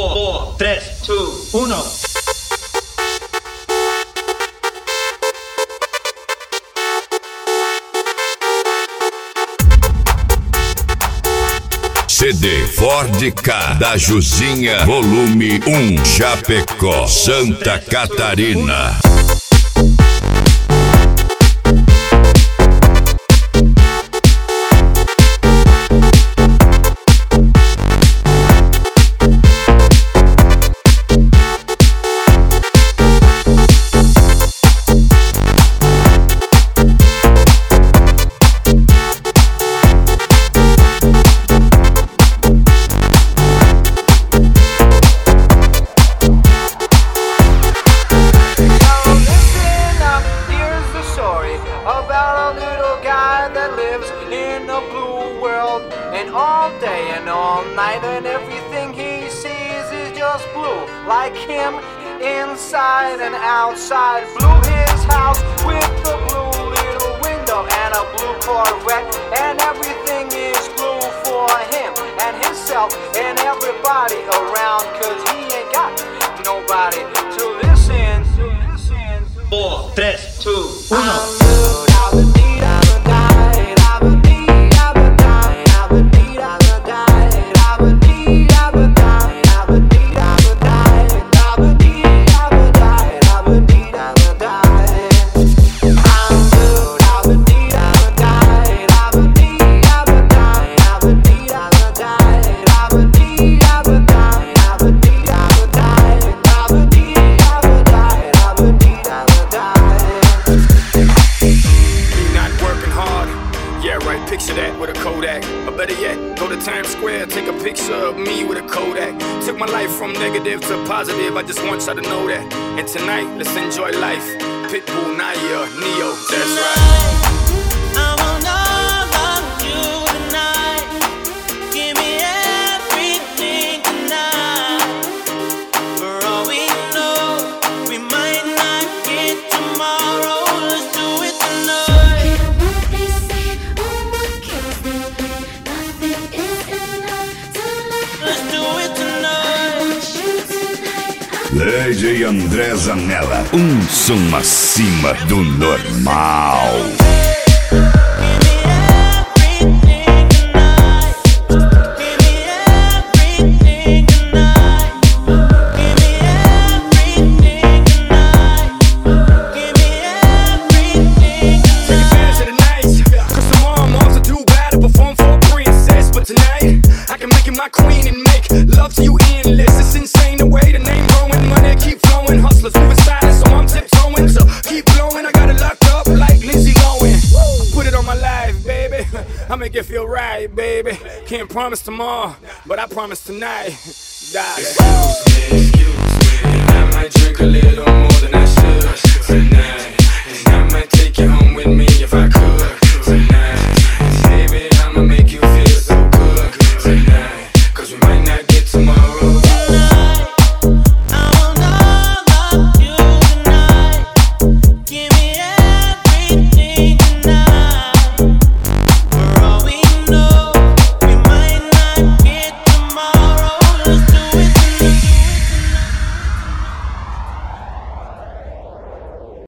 4, 3, 2, 1. CD Ford K da Juzinha, volume 1, Chapecó, Santa Catarina. About a little guy that lives in a blue world, and all day and all night, and everything he sees is just blue, like him inside and outside. Blue his house with a blue little window and a blue Corvette, and everything is blue for him and himself and everybody around, 'cause he ain't got nobody to listen. 4, 3, 2, 1. Picture that with a Kodak, or better yet, go to Times Square, take a picture of me with a Kodak. Took my life from negative to positive, I just want y'all to know that. And tonight, let's enjoy life. Pitbull, Naya, Neo, that's right. I want all of you tonight. Give me everything tonight. For all we know, we might not get tomorrow. Let's do it tonight. DJ André Zanella, som acima do normal. My queen and make love to you endless. It's insane the way the name growing, money keep flowing. Hustlers moving silent, so I'm tiptoeing. So keep blowing, I got it locked up like Lindsay Lohan. Put it on my life, baby. I make it feel right, baby. Can't promise tomorrow, but I promise tonight. Die. Excuse me, and I might drink a little more than I